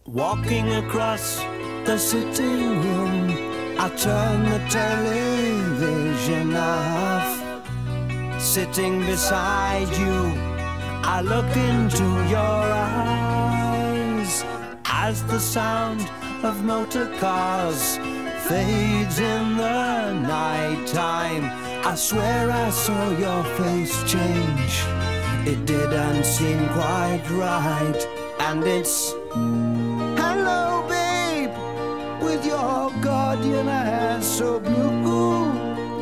Walking across the sitting room, I turn the television off. Sitting beside you, I look into your eyes as the sound of motor cars fades in the night time. I swear I saw your face change. It didn't seem quite right. And it's hello, babe, with your guardian eyes so blue.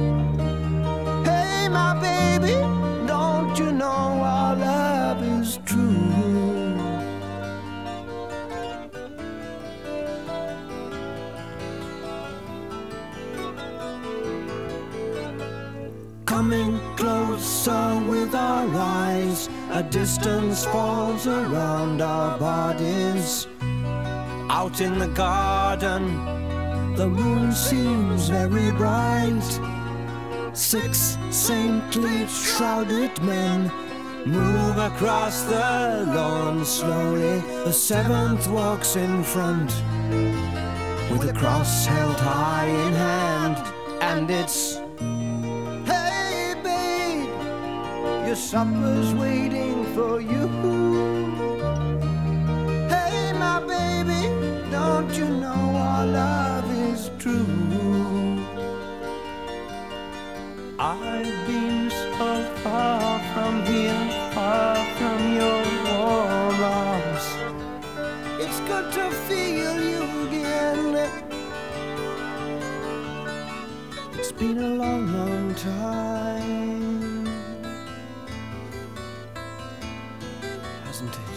Hey, my baby, don't you know our love is true? Coming closer with our eyes, a distance falls around our bodies. Out in the garden, the moon seems very bright. 6 saintly shrouded men move across the lawn slowly. The 7th walks in front with a cross held high in hand. And it's hey babe, your supper's waiting for you. Hey my baby, don't you know our love is true? I've been so far from here, far from your warm arms. It's good to feel you again. It's been a long, long time, hasn't it?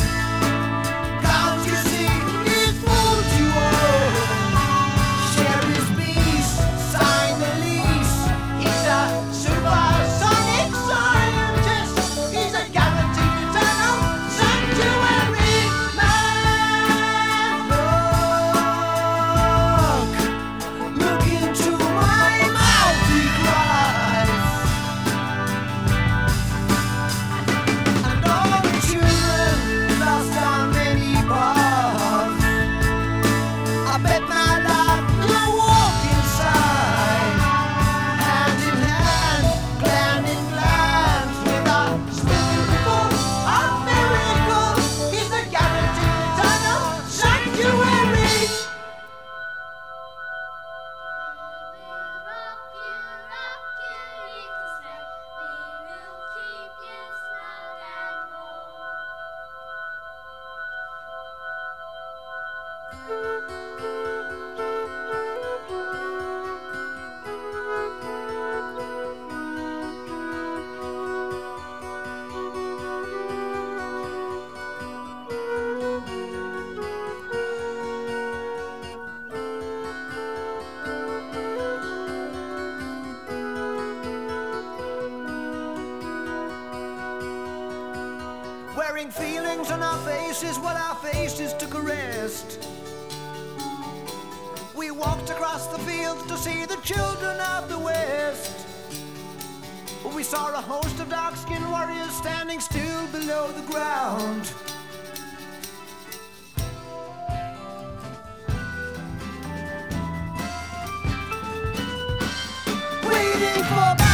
Cherry feelings on our faces while our faces took a rest. We walked across the fields to see the children of the West. We saw a host of dark-skinned warriors standing still below the ground. Waiting for battle.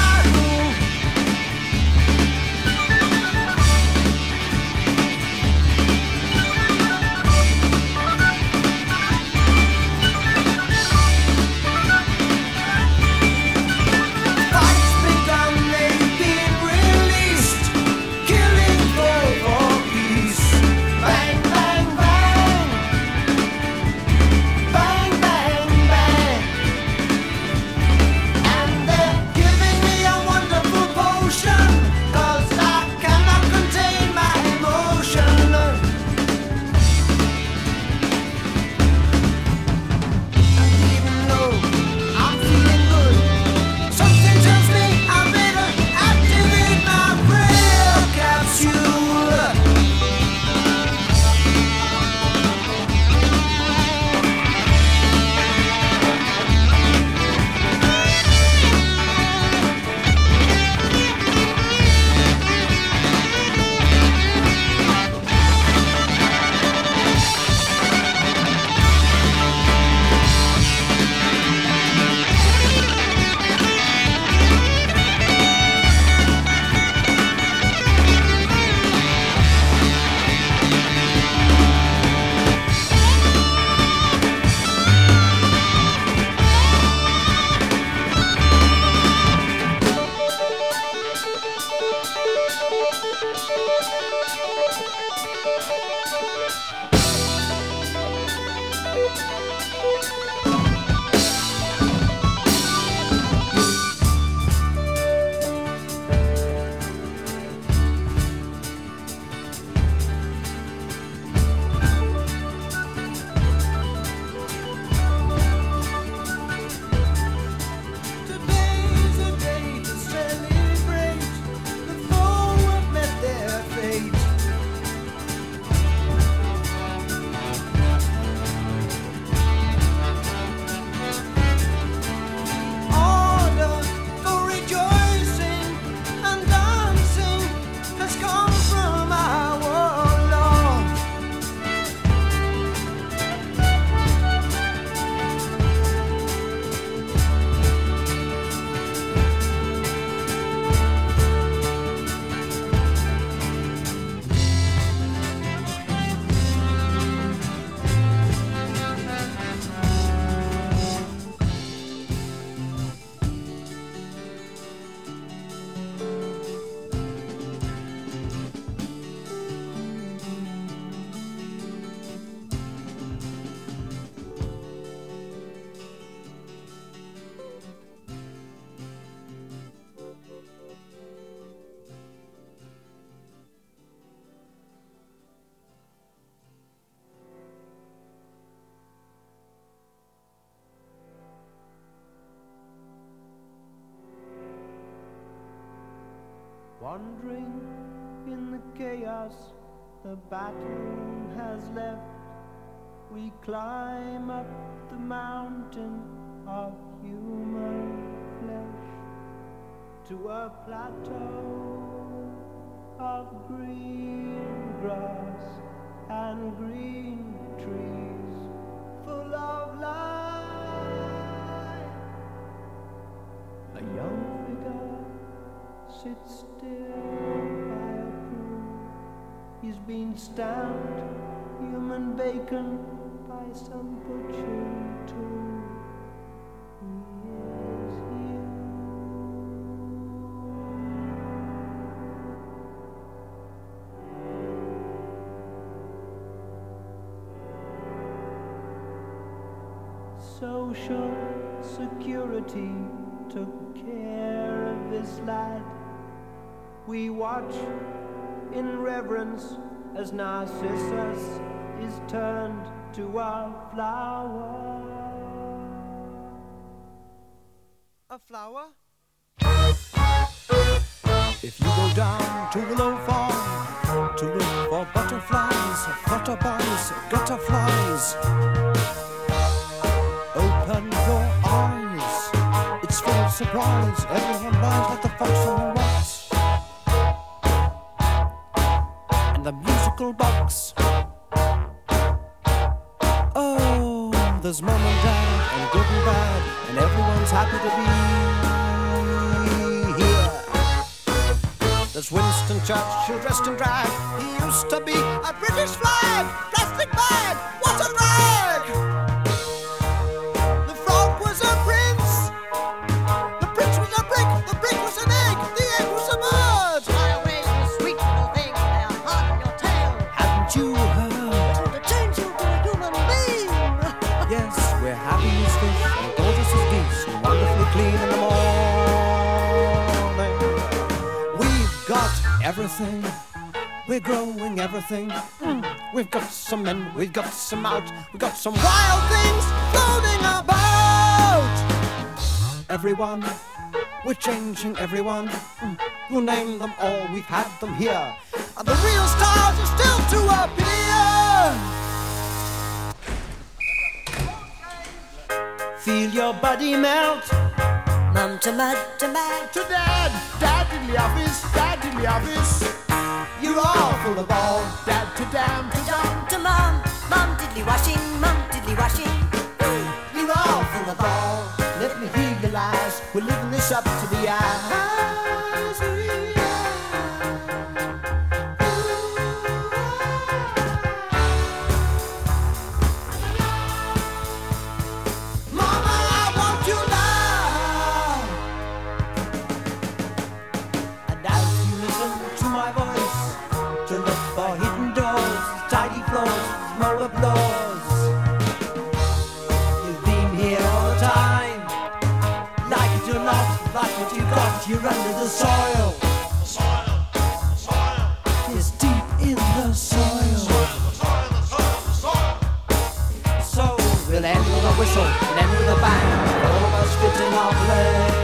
Wandering in the chaos the battle has left, we climb up the mountain of human flesh to a plateau of green grass and green trees full of life. A young figure sits still by a pool. He's been stamped human bacon by some butchering tool. He is you. Social security took care of this lad. We watch in reverence as Narcissus is turned to a flower. A flower? If you go down to Willow Farm to look for butterflies, flutterbugs, gutterflies, open your eyes. It's full of surprise. Everyone lies like the fox on the rocks. And the musical box. Oh, there's mom and dad and good and bad, and everyone's happy to be here. There's Winston Churchill dressed in drag. He used to be a British flag. Plastic bag, what a rag! The frog was a prince. The prince was a brick. The brick was an egg. The egg was a bird. Fly away, you sweet little thing. They are hard on your tail. Haven't you heard? To change you to a human being. Yes, we're happy as fish and gorgeous as geese and wonderfully clean in the morning. We've got everything. We're growing everything. We've got some in, we've got some out. We've got some wild things floating about. Everyone, we're changing everyone. We'll name them all, we've had them here. And the real stars are still to appear. Feel your body melt. Mum to mud to mad. To dad, dad in the office, dad in the office. You're all full of all, dad to damn to dumb. To mum, mum diddly washing, mum diddly washing. You're all full of all, let me hear your lies. We're living this up to the eyes. Mama, I want you love. And as you listen to my voice, to look for hidden doors, tidy floors, smaller floors. You've been here all the time. Like it or not, like what you got, you're under the soil. It's deep in the soil. So we'll end with a whistle and end with a bang. All of us fit in our places.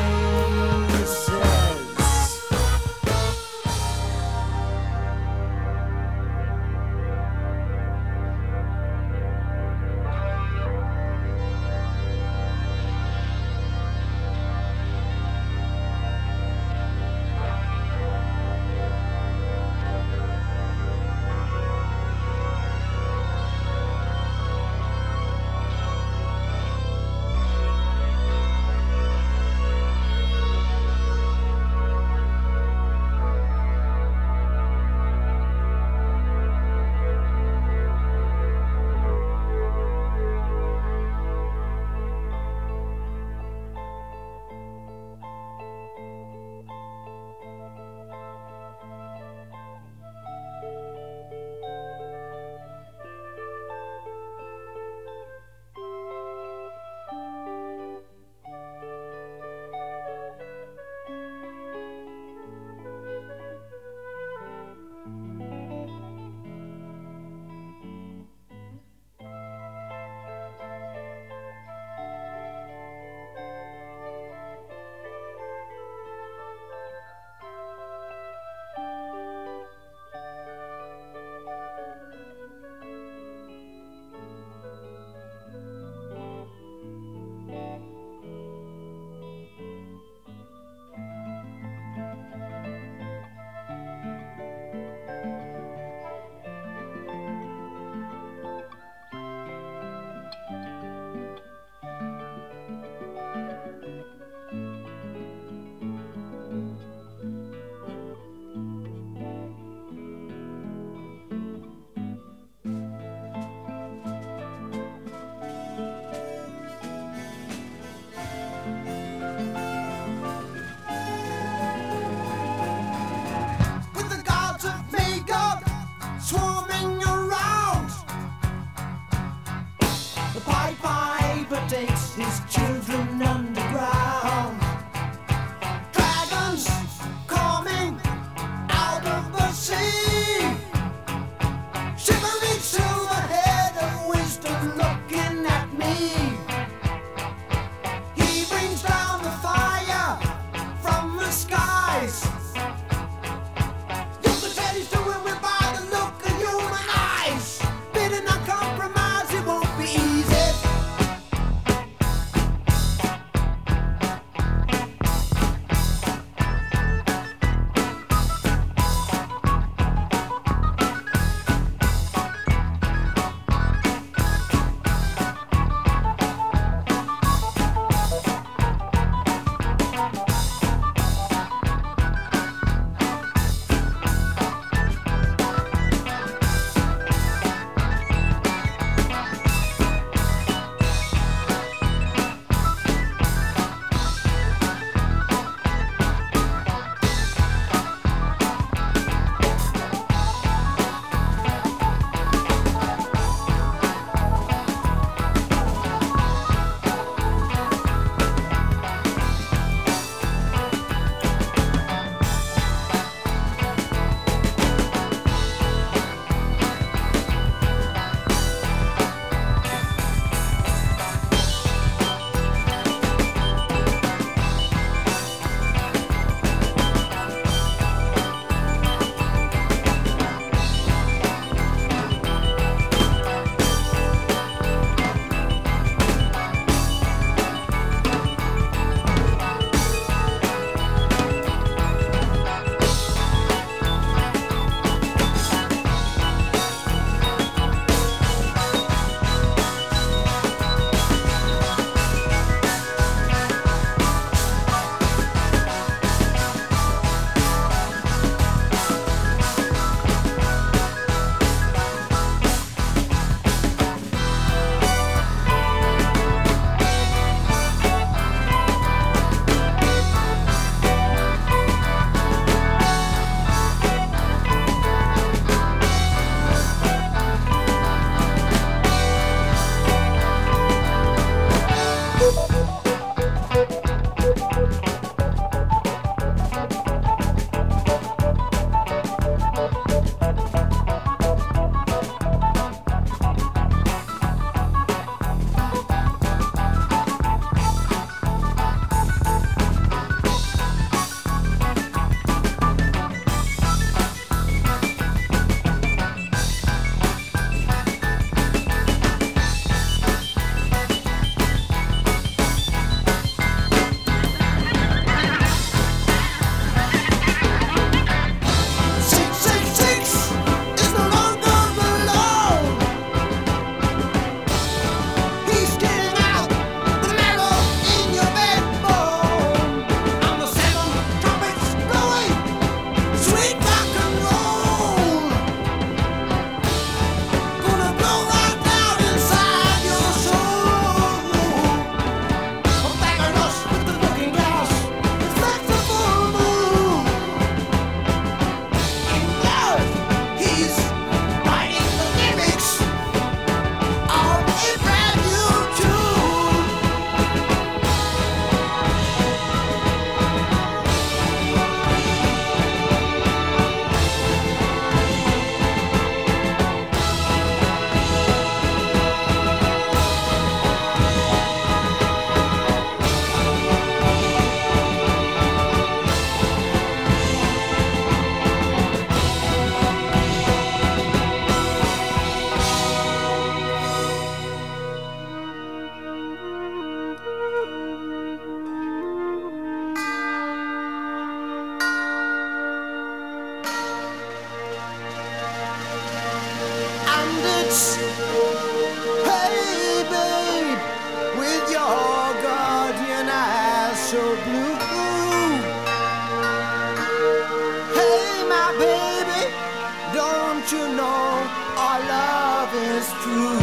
our love is true.